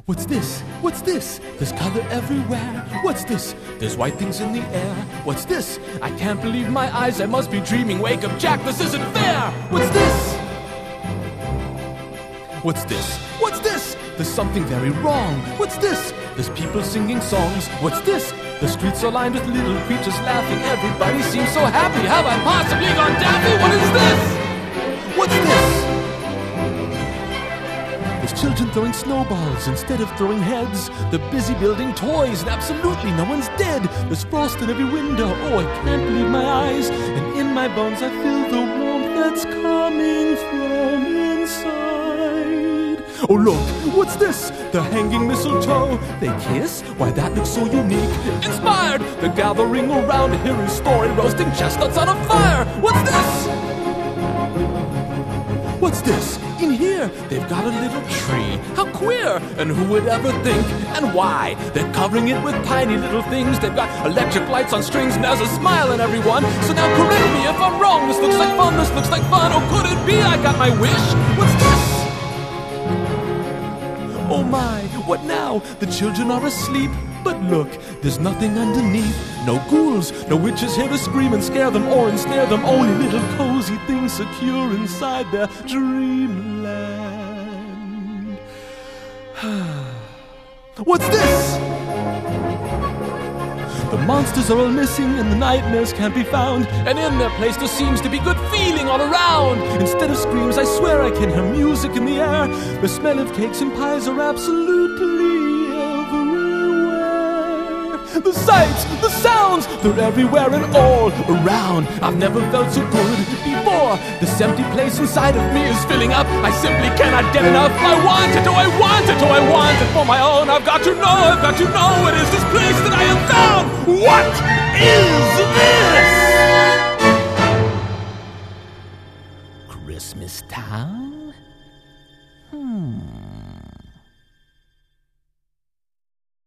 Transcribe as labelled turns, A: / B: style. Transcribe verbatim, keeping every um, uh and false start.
A: What's this? What's this? There's color everywhere. What's this? There's white things in the air. What's this? I can't believe my eyes. I must be dreaming. Wake up, Jack, this isn't fair. What's this? What's this? What's this? There's something very wrong. What's this? There's people singing songs. What's this? The streets are lined with little creatures laughing. Everybody seems so happy. Have I possibly gone daffy? What is this? What's this? There's children throwing snowballs instead of throwing heads. They're busy building toys and absolutely no one's dead. There's frost in every window. Oh, I can't believe my eyes. And in my bones I feel the warmth that's coming from inside. Oh, look, what's this? They're hanging mistletoe. They kiss? Why, that looks so unique. Inspired! They're gathering around to hear his story, roasting chestnuts on a fire. What's this? What's this? In here, they've got a little tree. How queer! And who would ever think? And why? They're covering it with tiny little things. They've got electric lights on strings, and there's a smile in everyone. So now correct me if I'm wrong. This looks like fun, this looks like fun. Oh, could it be I got my wish? What's this? Oh my, what now? The children are asleep. But look, there's nothing underneath. No ghouls, no witches here to scream and scare them or ensnare them. Only little cozy things secure inside their dreamland. What's this? The monsters are all missing and the nightmares can't be found. And in their place there seems to be good feeling all around. Instead of screams, I swear I can hear music in the air. The smell of cakes and pies are absolutely everywhere. The sights, the sounds, they're everywhere and all around. I've never felt so good before. This empty place inside of me is filling up. I simply cannot get enough. I want it, oh I want it, oh I want it for my own. I've got to know, I've got to know what is this place that I have found. What is this? Christmas Town?